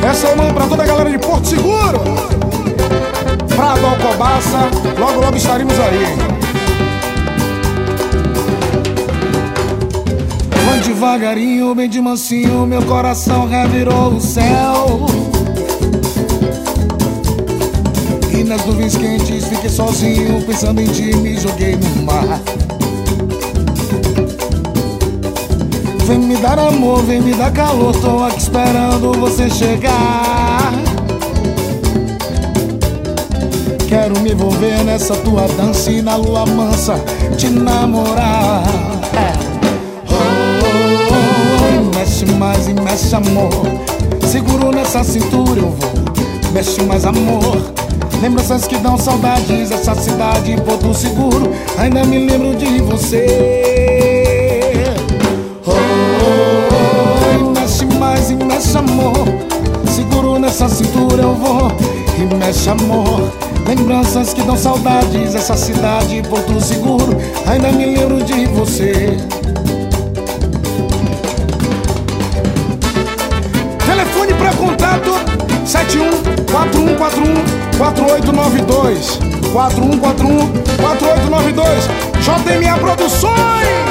Essa é uma pra toda a galera de Porto Seguro, pra Alcobaça, logo logo estaremos aí. Vai devagarinho, bem de mansinho, meu coração revirou o céu. E nas nuvens quentes fiquei sozinho, pensando em ti, me joguei no mar. Vem me dar amor, vem me dar calor, tô aqui esperando você chegar. Quero me envolver nessa tua dança e na lua mansa te namorar. Mexe mais e mexe amor, seguro nessa cintura eu vou. Mexe mais amor, lembranças que dão saudades, essa cidade Porto Seguro, ainda me lembro de você. Mexe mais e mexe amor, seguro nessa cintura eu vou. E mexe amor, lembranças que dão saudades, essa cidade Porto Seguro, ainda me lembro de você. Telefone para contato 71-4141-4892 4141-4892 JMA Produções.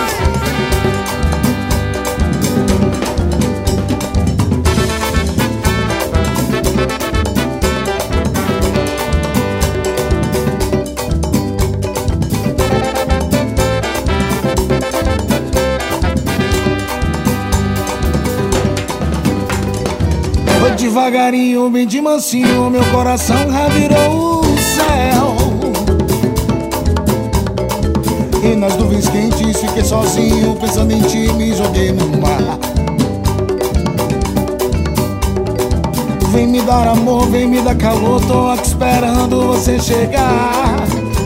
Devagarinho, bem de mansinho, meu coração revirou o céu. E nas nuvens quentes fiquei sozinho, pensando em ti, me joguei no mar. Vem me dar amor, vem me dar calor, tô aqui esperando você chegar.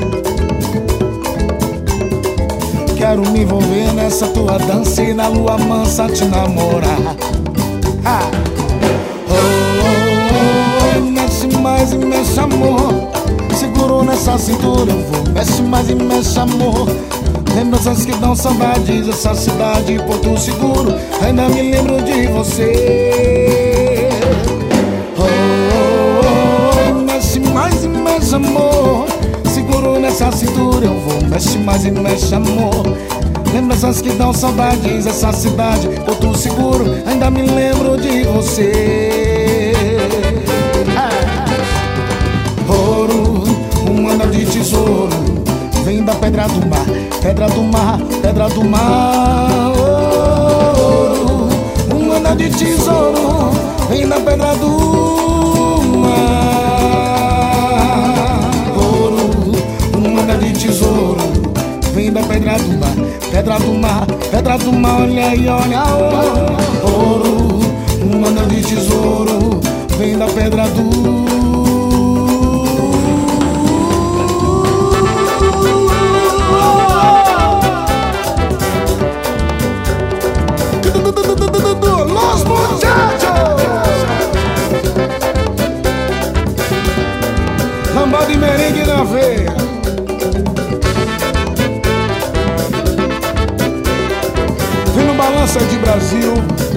Quero me envolver nessa tua dança e na lua mansa te namorar. Mexe mais e mexe amor, seguro nessa cintura eu vou. Mexe mais e mexe amor, lembranças que dão saudades, essa cidade Porto Seguro, ainda me lembro de você. Mexe mais e mexe amor, seguro nessa cintura eu vou. Mexe mais e mexe amor, lembranças que dão saudades, essa cidade Porto Seguro, ainda me lembro de você. Ouro, um anel de tesouro, vem da pedra do mar, pedra do mar, pedra do mar. Ouro, um anel de tesouro, vem da pedra do mar. Ouro, um anel de tesouro, vem da pedra do mar, pedra do mar, pedra do mar, olha aí, olha. Ouro, um anel de tesouro, vem da pedra do Los Muchachos. Lambada e merengue na veia. Vem no Balança de Brasil.